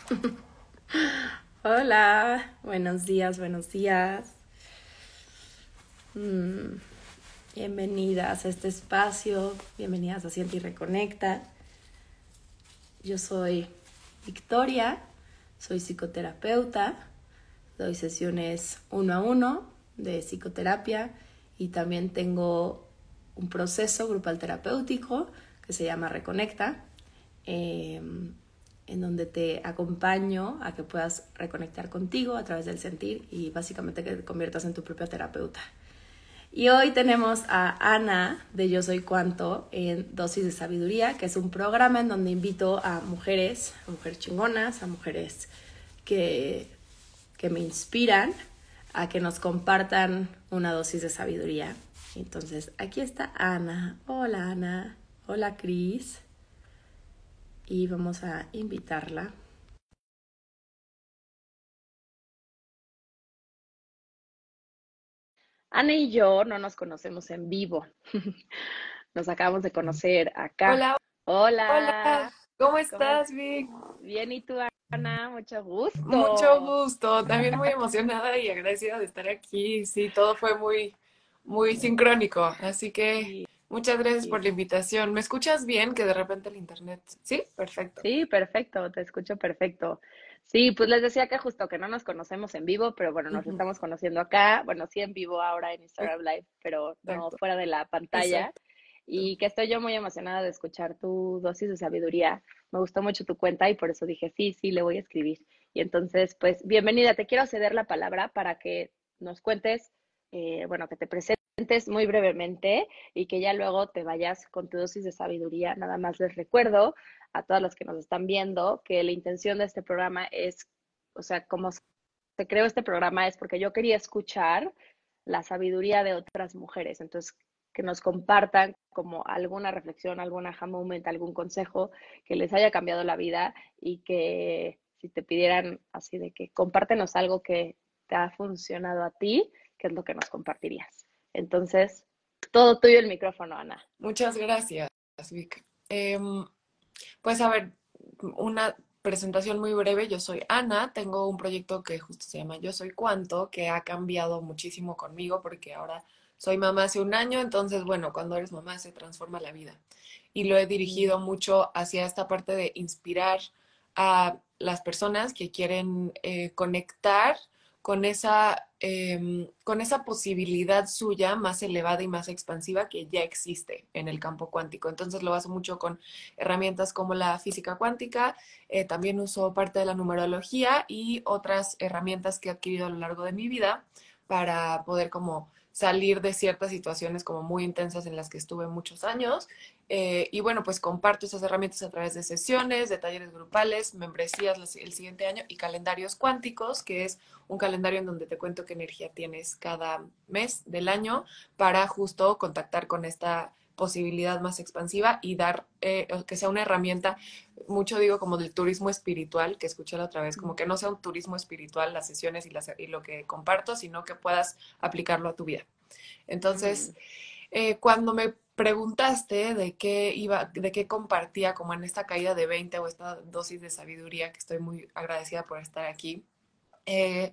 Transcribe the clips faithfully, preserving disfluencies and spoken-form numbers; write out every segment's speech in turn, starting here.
Hola, buenos días, buenos días. Mm, bienvenidas a este espacio, bienvenidas a Siente y Reconecta. Yo soy Victoria, soy psicoterapeuta, doy sesiones uno a uno de psicoterapia y también tengo un proceso grupal terapéutico que se llama Reconecta. Eh, en donde te acompaño a que puedas reconectar contigo a través del sentir y básicamente que te conviertas en tu propia terapeuta. Y hoy tenemos a Ana de Yo Soy Cuanto en Dosis de Sabiduría, que es un programa en donde invito a mujeres, a mujeres chingonas, a mujeres que, que me inspiran a que nos compartan una dosis de sabiduría. Entonces, aquí está Ana. Hola, Ana. Hola, Cris. Y vamos a invitarla. Ana y yo no nos conocemos en vivo. Nos acabamos de conocer acá. Hola, hola, Hola, ¿cómo ¿cómo es? estás, Vic? Bien, ¿y tú, Ana? Mucho Mucho gusto. gusto, también muy emocionada y agradecida de estar aquí. Sí, todo fue muy, muy sincrónico, así que Sí, muchas gracias por sí, la invitación. ¿Me escuchas bien? Que de repente el internet. Sí, perfecto. sí, perfecto, te escucho perfecto. Sí, pues les decía que justo que no nos conocemos en vivo, pero bueno, nos Ujú, estamos conociendo acá. Bueno, sí en vivo ahora en Instagram Live, pero no exacto, fuera de la pantalla. exacto. Y que estoy yo muy emocionada de escuchar tu dosis de sabiduría. Me gustó mucho tu cuenta y por eso dije, sí, sí, le voy a escribir. Y entonces, pues, bienvenida. Te quiero ceder la palabra para que nos cuentes, eh, bueno, que te presentes muy brevemente y que ya luego te vayas con tu dosis de sabiduría. Nada más les recuerdo a todas las que nos están viendo que la intención de este programa es, o sea, como se creó este programa es porque yo quería escuchar la sabiduría de otras mujeres. Entonces, que nos compartan como alguna reflexión, algún aha moment, algún consejo que les haya cambiado la vida y que si te pidieran así de que compártenos algo que te ha funcionado a ti, ¿qué es lo que nos compartirías? Entonces, todo tuyo el micrófono, Ana. Muchas gracias, Vic. Em, Pues a ver, una presentación muy breve. Yo soy Ana, tengo un proyecto que justo se llama Yo Soy Cuánto, que ha cambiado muchísimo conmigo porque ahora soy mamá hace un año, entonces bueno, cuando eres mamá se transforma la vida. Y lo he Mm, dirigido mucho hacia esta parte de inspirar a las personas que quieren eh, conectar con esa, eh, con esa posibilidad suya más elevada y más expansiva que ya existe en el campo cuántico. Entonces lo baso mucho con herramientas como la física cuántica, eh, también uso parte de la numerología y otras herramientas que he adquirido a lo largo de mi vida para poder como salir de ciertas situaciones como muy intensas en las que estuve muchos años. Eh, y bueno, pues comparto esas herramientas a través de sesiones, de talleres grupales, membresías el siguiente año y calendarios cuánticos, que es un calendario en donde te cuento qué energía tienes cada mes del año para justo contactar con esta posibilidad más expansiva y dar, eh, que sea una herramienta, mucho digo como del turismo espiritual, que escuché la otra vez, como que no sea un turismo espiritual las sesiones y, las, y lo que comparto, sino que puedas aplicarlo a tu vida. Entonces, mm, eh, cuando me preguntaste de qué iba, de qué compartía como en esta caída de veinte o esta dosis de sabiduría, que estoy muy agradecida por estar aquí, eh,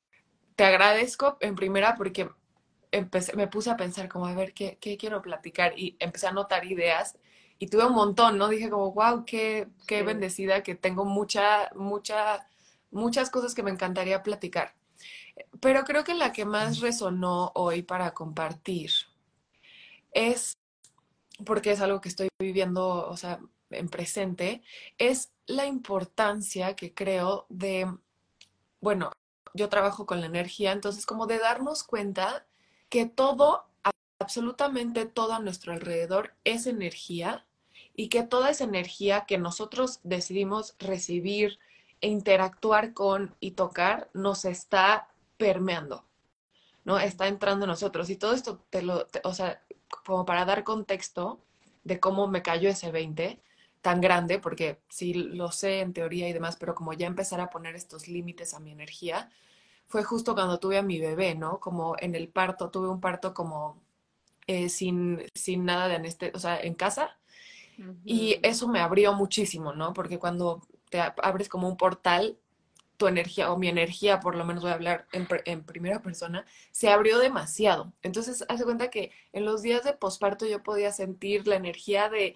te agradezco en primera porque empecé, me puse a pensar como a ver qué, qué quiero platicar y empecé a anotar ideas y tuve un montón, ¿no? Dije como, wow, qué, qué sí. bendecida que tengo mucha, mucha, muchas cosas que me encantaría platicar. Pero creo que la que más resonó hoy para compartir es, porque es algo que estoy viviendo, o sea, en presente, es la importancia que creo de, bueno, yo trabajo con la energía, entonces como de darnos cuenta que todo, absolutamente todo a nuestro alrededor es energía y que toda esa energía que nosotros decidimos recibir e interactuar con y tocar nos está permeando, ¿no? Está entrando en nosotros. Y todo esto te lo, te, o sea, como para dar contexto de cómo me cayó ese veinte tan grande, porque sí lo sé en teoría y demás, pero como ya empezar a poner estos límites a mi energía, fue justo cuando tuve a mi bebé, ¿no? Como en el parto, tuve un parto como eh, sin, sin nada de anestesia, o sea, en casa, y Ujú, eso me abrió muchísimo, ¿no? Porque cuando te abres como un portal, tu energía, o mi energía, por lo menos voy a hablar en, en primera persona, se abrió demasiado. Entonces, hace cuenta que en los días de posparto yo podía sentir la energía de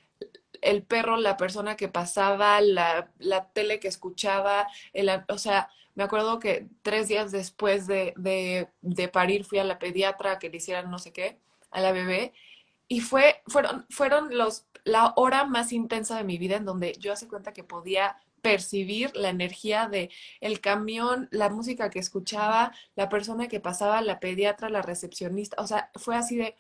el perro, la persona que pasaba, la, la tele que escuchaba, el, o sea, me acuerdo que tres días después de, de, de parir fui a la pediatra que le hicieran no sé qué a la bebé y fue, fueron, fueron los, la hora más intensa de mi vida en donde yo hace cuenta que podía percibir la energía de el camión, la música que escuchaba, la persona que pasaba, la pediatra, la recepcionista, o sea, fue así de,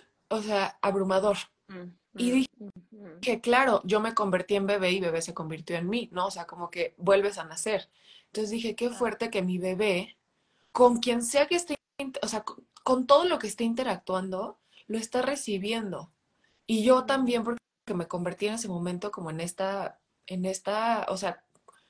o sea, abrumador. Mm, Y mm, dije, mm, mm. que claro, yo me convertí en bebé y bebé se convirtió en mí, ¿no? O sea, como que vuelves a nacer. Entonces dije, qué Claro. fuerte que mi bebé, con quien sea que esté, o sea, con, con todo lo que esté interactuando, lo está recibiendo. Y yo también, Mm, porque me convertí en ese momento como en esta, en esta, o sea,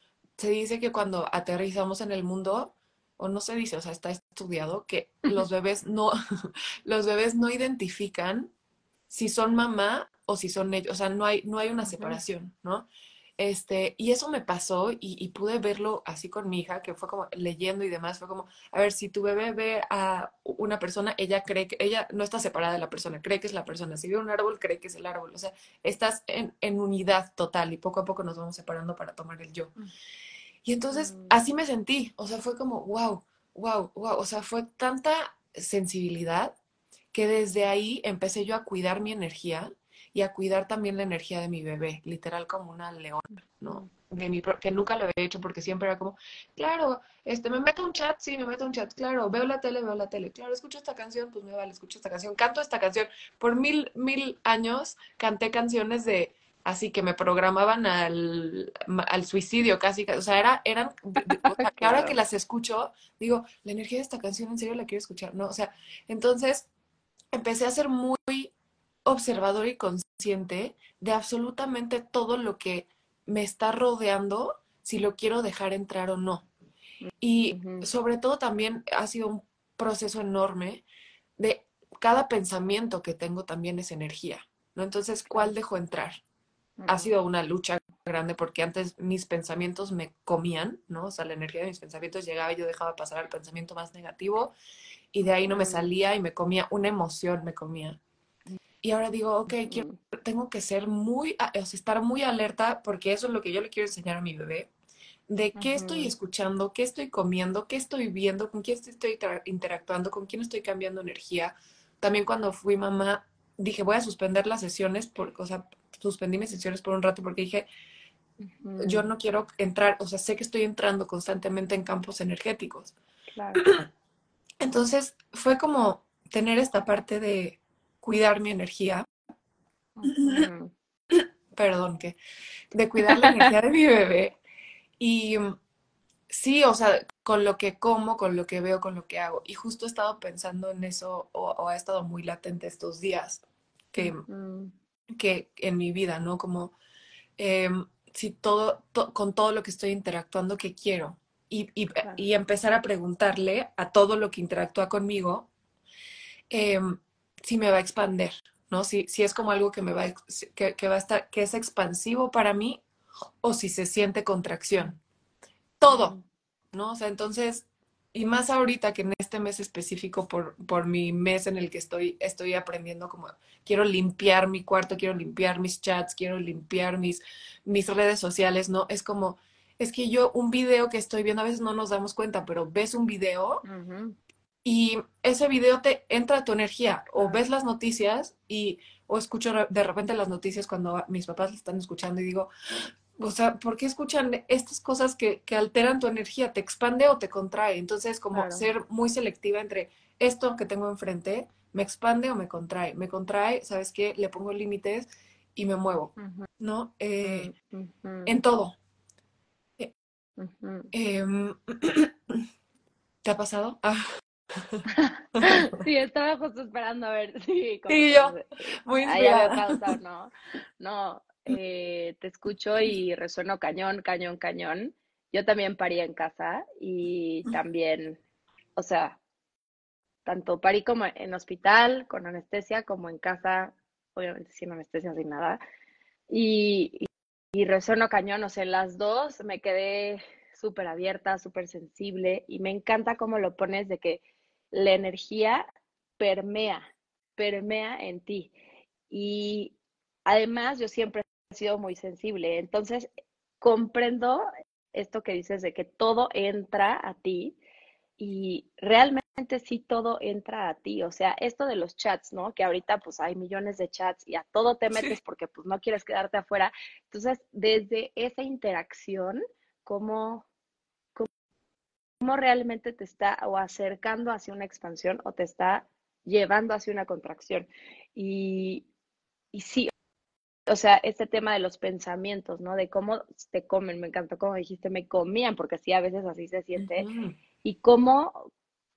se dice que cuando aterrizamos en el mundo, o no se dice, o sea, está estudiado, que los bebés no, los bebés no identifican si son mamá o si son ellos, o sea, no hay, no hay una ujú. separación, ¿no? Este, y eso me pasó y, y pude verlo así con mi hija, que fue como leyendo y demás, fue como, a ver, si tu bebé ve a una persona, ella cree que, ella no está separada de la persona, cree que es la persona, si ve un árbol, cree que es el árbol, o sea, estás en, en unidad total y poco a poco nos vamos separando para tomar el yo. Mm, Y entonces mm, así me sentí, o sea, fue como, wow, wow, wow, o sea, fue tanta sensibilidad que desde ahí empecé yo a cuidar mi energía y a cuidar también la energía de mi bebé, literal como una leona, ¿no? mm. De mi, que nunca lo había hecho porque siempre era como, claro, este, me meto a un chat, sí, me meto a un chat, claro, veo la tele, veo la tele, claro, escucho esta canción, pues me vale, escucho esta canción, canto esta canción. Por mil, mil años canté canciones de, así que me programaban al, al suicidio casi, o sea, era, eran, de, de, o sea, que ahora que Claro. las escucho, digo, la energía de esta canción en serio la quiero escuchar, ¿no? O sea, entonces empecé a ser muy observador y consciente de absolutamente todo lo que me está rodeando, si lo quiero dejar entrar o no. Y Ujú, sobre todo también ha sido un proceso enorme de cada pensamiento que tengo también es energía, ¿no? Entonces, ¿cuál claro. dejo entrar? Ha Mm, sido una lucha grande porque antes mis pensamientos me comían, ¿no? O sea, la energía de mis pensamientos llegaba y yo dejaba pasar al pensamiento más negativo y de ahí no me mm, salía y me comía, una emoción me comía. Y ahora digo, ok, quiero, mm, tengo que ser muy, o sea, estar muy alerta porque eso es lo que yo le quiero enseñar a mi bebé, de qué estoy ujú, escuchando, qué estoy comiendo, qué estoy viendo, con quién estoy interactuando, con quién estoy cambiando energía. También cuando fui mamá, dije, voy a suspender las sesiones, por, o sea, suspendí mis sesiones por un rato porque dije, yo ujú. no quiero entrar, o sea, sé que estoy entrando constantemente en campos energéticos. Claro. Entonces fue como tener esta parte de cuidar mi energía, Ujú. perdón, que de cuidar la energía de mi bebé. Y mm, sí, o sea, con lo que como, con lo que veo, con lo que hago. Y justo he estado pensando en eso o, o ha estado muy latente estos días que, Ujú. que en mi vida, ¿no? Como eh, si todo, to- con todo lo que estoy interactuando, ¿qué quiero? Y, y, Claro. y empezar a preguntarle a todo lo que interactúa conmigo eh, si me va a expander, ¿no? Si, si es como algo que me va a, que, que va a estar, que es expansivo para mí o si se siente contracción. Todo, Mm, ¿no? O sea, entonces, y más ahorita que en este mes específico, por, por mi mes en el que estoy, estoy aprendiendo como, quiero limpiar mi cuarto, quiero limpiar mis chats, quiero limpiar mis, mis redes sociales, ¿no? Es como, es que yo un video que estoy viendo, a veces no nos damos cuenta, pero ves un video ujú. y ese video te entra a tu energía o Claro. ves las noticias y o escucho re- de repente las noticias cuando mis papás están escuchando y digo, o sea, ¿por qué escuchan estas cosas que, que alteran tu energía? ¿Te expande o te contrae? Entonces, como Claro. ser muy selectiva entre esto que tengo enfrente, ¿me expande o me contrae? Me contrae, ¿sabes qué? Le pongo límites y me muevo, Ujú, ¿no? Eh, mm, ujú, en todo. Eh, ujú. em, ¿te ha pasado? Ah. Sí, estaba justo esperando a ver si como Sí, que yo, eh, muy ahí había inspirada. pausa o no. No, eh, te escucho y resueno cañón, cañón, cañón. Yo también parí en casa y también, o sea, tanto parí como en hospital, con anestesia, como en casa, obviamente sin anestesia, sin nada. Y, y resueno cañón, o sea, en las dos me quedé súper abierta, súper sensible y me encanta cómo lo pones de que la energía permea, permea en ti. Y además yo siempre he sido muy sensible, entonces comprendo esto que dices de que todo entra a ti y realmente sí todo entra a ti, o sea, esto de los chats, ¿no? Que ahorita pues hay millones de chats y a todo te metes Sí. porque pues no quieres quedarte afuera. Entonces, desde esa interacción, ¿cómo, cómo realmente te está o acercando hacia una expansión o te está llevando hacia una contracción? Y, y sí, o sea, este tema de los pensamientos, ¿no? De cómo te comen, me encantó como dijiste, me comían, porque sí, a veces así se siente, Ujú. y cómo,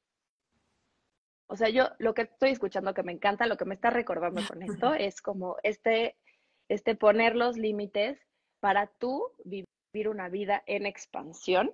o sea, yo lo que estoy escuchando que me encanta, lo que me está recordando con esto es como este, este poner los límites para tú vivir una vida en expansión,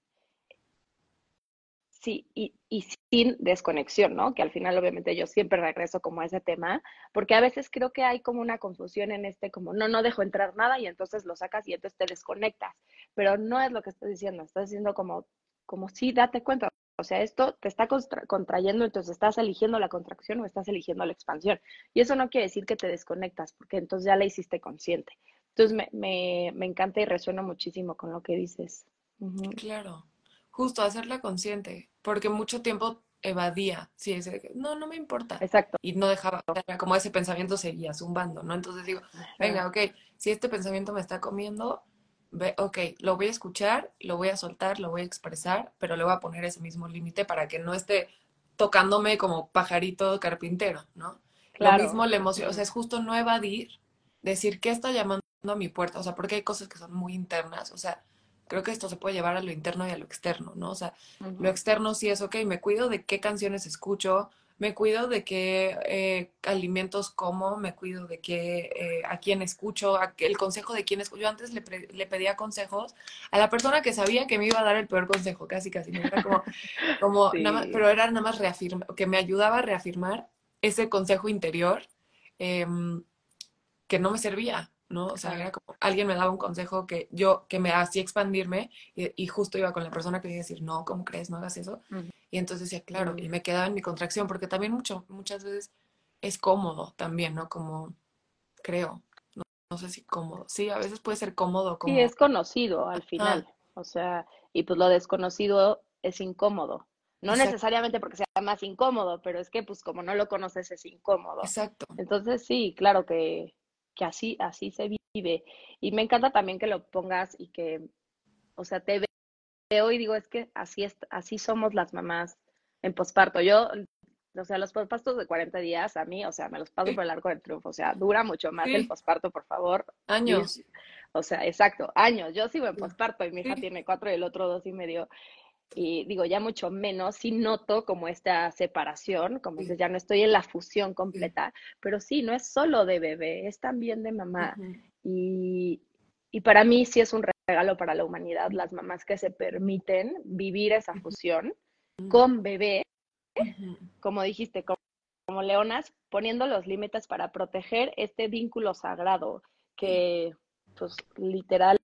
sí, y, y sin desconexión, ¿no? Que al final obviamente yo siempre regreso como a ese tema, porque a veces creo que hay como una confusión en este, como no, no dejo entrar nada y entonces lo sacas y entonces te desconectas, pero no es lo que estás diciendo, estás diciendo como, como sí, date cuenta, o sea, esto te está contra contrayendo, entonces estás eligiendo la contracción o estás eligiendo la expansión, y eso no quiere decir que te desconectas, porque entonces ya la hiciste consciente. Entonces me, me, me encanta y resuena muchísimo con lo que dices. Uh -huh. Claro, justo hacerla consciente, porque mucho tiempo evadía, sí, ese de que, no, no me importa, Exacto. y no dejaba, o sea, como ese pensamiento seguía zumbando, ¿no? Entonces digo, Ajá. venga, ok, si este pensamiento me está comiendo, ve, ok, lo voy a escuchar, lo voy a soltar, lo voy a expresar, pero le voy a poner ese mismo límite para que no esté tocándome como pajarito carpintero, ¿no? Lo mismo Claro. la emoción, o sea, Ujú. es justo no evadir, decir qué está llamando a mi puerta, o sea, porque hay cosas que son muy internas, o sea, creo que esto se puede llevar a lo interno y a lo externo, ¿no? O sea, lo Ujú. externo sí es, ok, me cuido de qué canciones escucho, me cuido de qué eh, alimentos como, me cuido de qué, eh, a quién escucho, a, el consejo de quién escucho. Yo antes le, pre, le, pedía consejos a la persona que sabía que me iba a dar el peor consejo, casi, casi, ¿no? Era como, como nada más, Sí. pero era nada más reafirmar, que me ayudaba a reafirmar ese consejo interior. Eh, que no me servía, ¿no? O sea, era Claro. como alguien me daba un consejo que yo, que me hacía expandirme y, y justo iba con la persona que iba a decir, no, ¿cómo crees? No hagas eso. Ujú. Y entonces decía, claro, Mm. y me quedaba en mi contracción, porque también mucho, muchas veces es cómodo también, ¿no? Como, creo, no, no sé si cómodo. Sí, a veces puede ser cómodo Sí, como, es conocido al ah, final. O sea, y pues lo desconocido es incómodo. No exacto, necesariamente porque sea más incómodo, pero es que pues como no lo conoces es incómodo. exacto. Entonces sí, claro que, que así, así se vive. Y me encanta también que lo pongas y que, o sea, te veo y digo, es que así es, así somos las mamás en posparto. Yo, o sea, los pospartos de cuarenta días, a mí, o sea, me los paso Sí, por el arco del triunfo. O sea, dura mucho más el sí, posparto, por favor. Ir, años. o sea, exacto, años. Yo sigo en posparto y mi hija Sí, tiene cuatro y el otro dos y medio. Y digo, ya mucho menos, sí noto como esta separación, como sí, dices, ya no estoy en la fusión sí. completa, pero sí, no es solo de bebé, es también de mamá. Ujú, Y, y para mí sí es un regalo para la humanidad, las mamás que se permiten vivir esa ujú, fusión con bebé, ujú, como dijiste, como, como leonas, poniendo los límites para proteger este vínculo sagrado sí, que, pues, literal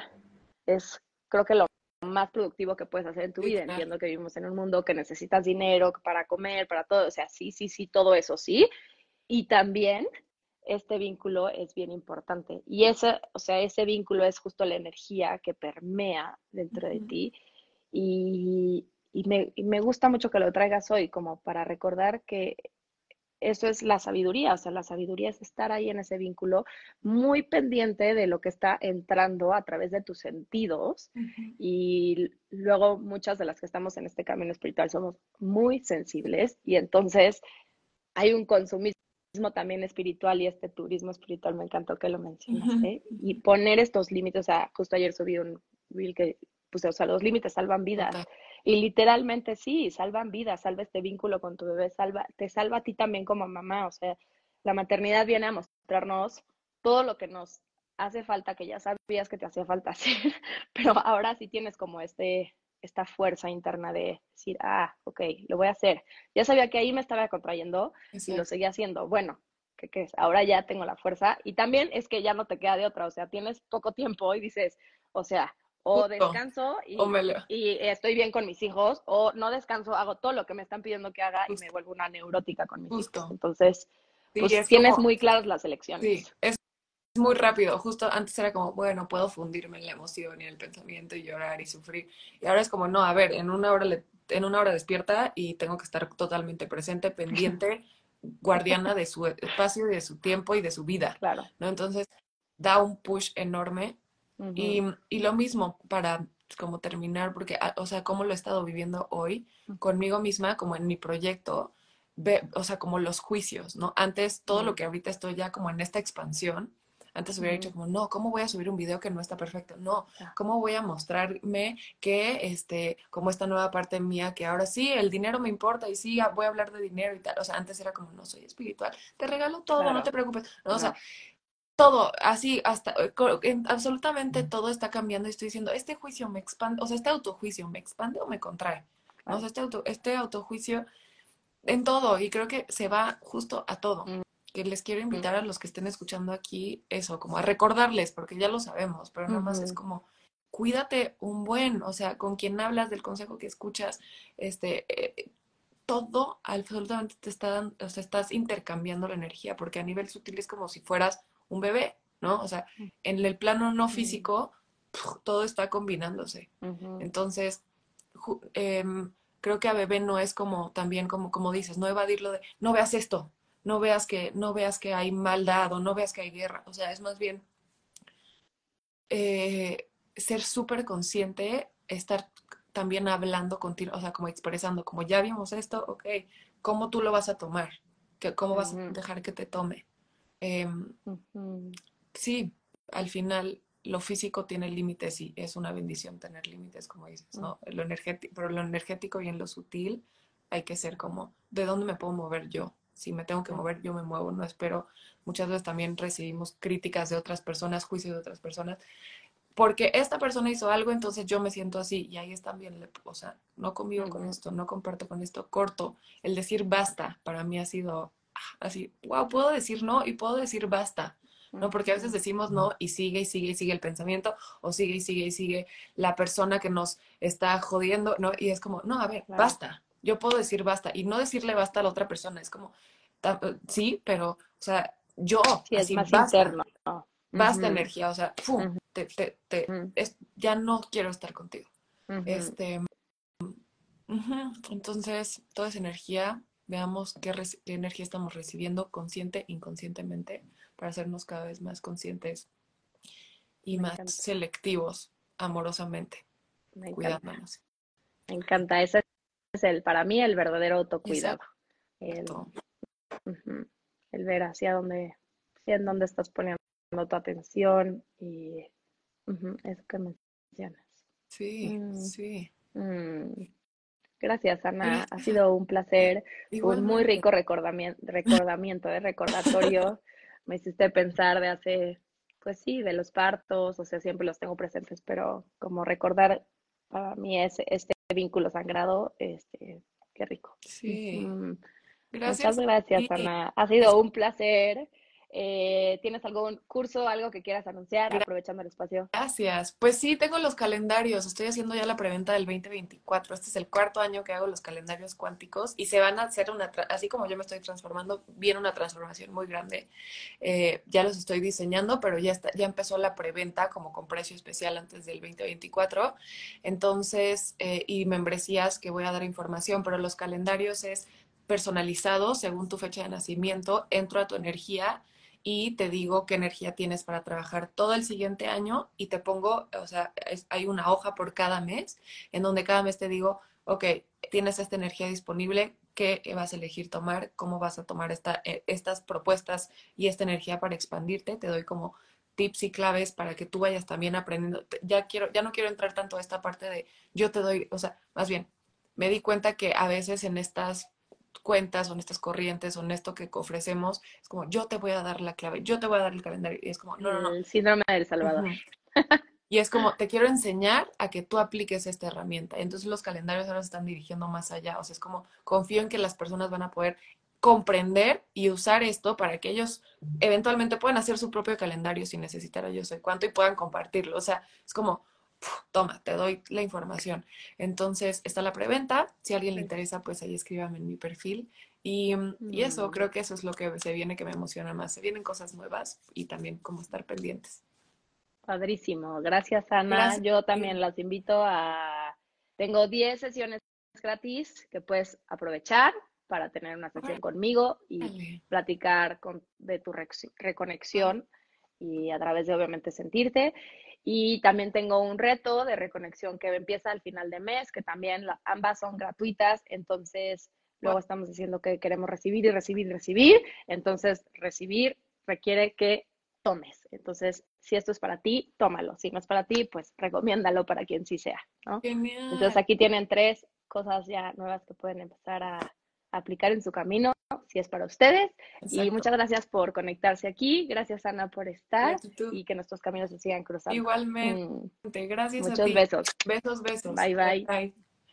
es, creo que lo más productivo que puedes hacer en tu sí, vida. claro. Entiendo que vivimos en un mundo que necesitas dinero para comer, para todo, o sea, sí, sí, sí, todo eso, sí. Y también este vínculo es bien importante. Y ese, o sea, ese vínculo es justo la energía que permea dentro de Ujú, ti. Y, y, me, y me gusta mucho que lo traigas hoy, como para recordar que eso es la sabiduría, o sea, la sabiduría es estar ahí en ese vínculo muy pendiente de lo que está entrando a través de tus sentidos ujú, y luego muchas de las que estamos en este camino espiritual somos muy sensibles y entonces hay un consumismo también espiritual y este turismo espiritual me encantó que lo ujú, mencionaste y ujú. poner estos límites, o sea, justo ayer subí un reel que puse, o sea, los límites salvan vidas Total. y literalmente sí, salvan vidas, salva este vínculo con tu bebé, salva, te salva a ti también como mamá, o sea, la maternidad viene a mostrarnos todo lo que nos hace falta, que ya sabías que te hacía falta hacer, pero ahora sí tienes como este, esta fuerza interna de decir, ah, ok, lo voy a hacer. Ya sabía que ahí me estaba contrayendo y lo Exacto. seguía haciendo. Bueno, ¿qué crees? Ahora ya tengo la fuerza y también es que ya no te queda de otra, o sea, tienes poco tiempo y dices, o sea, o Justo. descanso O y, me lo... y estoy bien con mis hijos, o no descanso, hago todo lo que me están pidiendo que haga y me Justo. vuelvo una neurótica con mis hijos. Justo. Entonces, Sí, pues es tienes como, muy claras las sí, elecciones. es muy rápido. Justo antes era como, bueno, puedo fundirme en la emoción y en el pensamiento y llorar y sufrir. Y ahora es como, no, a ver, en una hora, le, en una hora despierta y tengo que estar totalmente presente, pendiente, guardiana de su espacio, de su tiempo y de su vida, Claro. ¿no? Entonces, da un push enorme. Y, Ujú, y lo mismo para como terminar, porque, ah, o sea, cómo lo he estado viviendo hoy conmigo misma, como en mi proyecto, ve, o sea, como los juicios, ¿no? Antes, todo lo ujú, que ahorita estoy ya como en esta expansión, antes hubiera dicho ujú. como, no, ¿cómo voy a subir un video que no está perfecto? No, Ya, ¿cómo voy a mostrarme que, este, como esta nueva parte mía, que ahora sí, el dinero me importa y sí, ah, voy a hablar de dinero y tal. O sea, antes era como, no soy espiritual, te regalo todo, no te claro, preocupes. No, o sea, no. todo, así, hasta, eh, co- en- absolutamente todo está cambiando y estoy diciendo, este juicio me expande, o sea, este autojuicio me expande o me contrae, ¿no? O sea, Claro. este, auto, este autojuicio en todo, y creo que se va justo a todo. Que les quiero invitar a los que estén escuchando aquí, eso, como a recordarles, porque ya lo sabemos, pero nada más es Ujú, como, cuídate un buen, o sea, con quien hablas, del consejo que escuchas, este, eh, todo absolutamente te está dando, o sea, estás intercambiando la energía, porque a nivel sutil es como si fueras un bebé, ¿no? O sea, en el plano no ujú, físico, todo está combinándose. ujú, Entonces, ju- em, creo que a bebé no es como, también como, como dices, no evadirlo de, no veas esto, no veas que, no veas que hay maldad o no veas que hay guerra. O sea, es más bien eh, ser súper consciente, estar también hablando contigo, o sea, como expresando, como ya vimos esto, ok, ¿cómo tú lo vas a tomar? ¿Qué- ¿Cómo vas a ujú, dejar que te tome? Em, ujú, sí, al final lo físico tiene límites y es una bendición tener límites, como dices, ujú, ¿no? Lo energético, pero lo energético y en lo sutil hay que ser como, ¿de dónde me puedo mover yo? Si me tengo que ujú, mover, yo me muevo, no espero. Muchas veces también recibimos críticas de otras personas, juicios de otras personas, porque esta persona hizo algo, entonces yo me siento así, y ahí es también, o sea, no convivo con ujú, esto, no comparto con esto, corto. El decir basta para mí ha sido ah, así, wow, puedo decir no y puedo decir basta, ¿no? Porque a veces ujú. decimos no y sigue y sigue y sigue el pensamiento, o sigue y sigue y sigue la persona que nos está jodiendo, ¿no? Y es como, no, a ver, Claro. basta, yo puedo decir basta, y no decirle basta a la otra persona, es como, sí, pero, o sea, yo, Sí, es así, más basta, interno. basta Ujú, energía, o sea, ¡fum! ujú, Te, te, te, ujú, es, ya no quiero estar contigo. ujú. Este, ujú, entonces, toda esa energía, veamos qué, reci- qué energía estamos recibiendo consciente, inconscientemente, para hacernos cada vez más conscientes y Me más encanta, selectivos amorosamente, me encanta, cuidándonos. me encanta. Ese es el, para mí, el verdadero autocuidado. El, Exacto. ujú, el ver hacia dónde, hacia en dónde estás poniendo tu atención y ujú, eso que mencionas. Sí, Mm, sí. mm. Gracias, Ana. Ha Gracias a sido un ti. placer, un muy Igualmente. rico recordamiento, recordamiento, ¿eh? Recordatorio. Me hiciste pensar de hace, pues sí, de los partos, o sea, siempre los tengo presentes, pero como recordar para mí ese, este vínculo sagrado, este, qué rico. Sí. Ujú. Muchas Gracias a gracias, ti. Ana. Ha sido un placer. Eh, ¿tienes algún curso, algo que quieras anunciar, aprovechando el espacio? Gracias. Pues sí, tengo los calendarios. Estoy haciendo ya la preventa del veinte veinticuatro. Este es el cuarto año que hago los calendarios cuánticos y se van a hacer una, tra- así como yo me estoy transformando, viene una transformación muy grande. Eh, ya los estoy diseñando, pero ya está, ya empezó la preventa como con precio especial antes del veinte veinticuatro. Entonces, eh, y membresías que voy a dar información, pero los calendarios es personalizado según tu fecha de nacimiento. Entro a tu energía y te digo qué energía tienes para trabajar todo el siguiente año y te pongo, o sea, es- hay una hoja por cada mes en donde cada mes te digo, ok, tienes esta energía disponible, qué vas a elegir tomar, cómo vas a tomar esta, eh, estas propuestas y esta energía para expandirte, te doy como tips y claves para que tú vayas también aprendiendo. Ya quiero, ya no quiero entrar tanto a esta parte de yo te doy, o sea, más bien, me di cuenta que a veces en estas cuentas o en estas corrientes o en esto que ofrecemos, es como yo te voy a dar la clave, yo te voy a dar el calendario. Y es como, no, no, no. El síndrome del Salvador. Ujú. Y es como, te quiero enseñar a que tú apliques esta herramienta. Entonces los calendarios ahora se están dirigiendo más allá. O sea, es como, confío en que las personas van a poder comprender y usar esto para que ellos eventualmente puedan hacer su propio calendario sin necesitar a yo sé cuánto y puedan compartirlo. O sea, es como, toma, te doy la información. Entonces, está la preventa. Si a alguien le interesa, pues ahí escríbame en mi perfil. Y, y eso, creo que eso es lo que se viene que me emociona más. Se vienen cosas nuevas y también como estar pendientes. Padrísimo. Gracias, Ana. Gracias. Yo también las invito a... Tengo diez sesiones gratis que puedes aprovechar para tener una sesión conmigo y Dale. platicar con, de tu reconexión y a través de, obviamente, sentirte. Y también tengo un reto de reconexión que empieza al final de mes, que también la, ambas son gratuitas. Entonces, luego estamos diciendo que queremos recibir y recibir y recibir. Entonces, recibir requiere que tomes. Entonces, si esto es para ti, tómalo. Si no es para ti, pues recomiéndalo para quien sí sea, ¿no? Genial. Entonces, aquí tienen tres cosas ya nuevas que pueden empezar a, a aplicar en su camino, si es para ustedes. Exacto. Y muchas gracias por conectarse aquí. Gracias, Ana, por estar. Gratitud. Y que nuestros caminos se sigan cruzando. Igualmente. Mm. Gracias Muchos a ti. besos. Besos, besos. Bye, bye. Bye.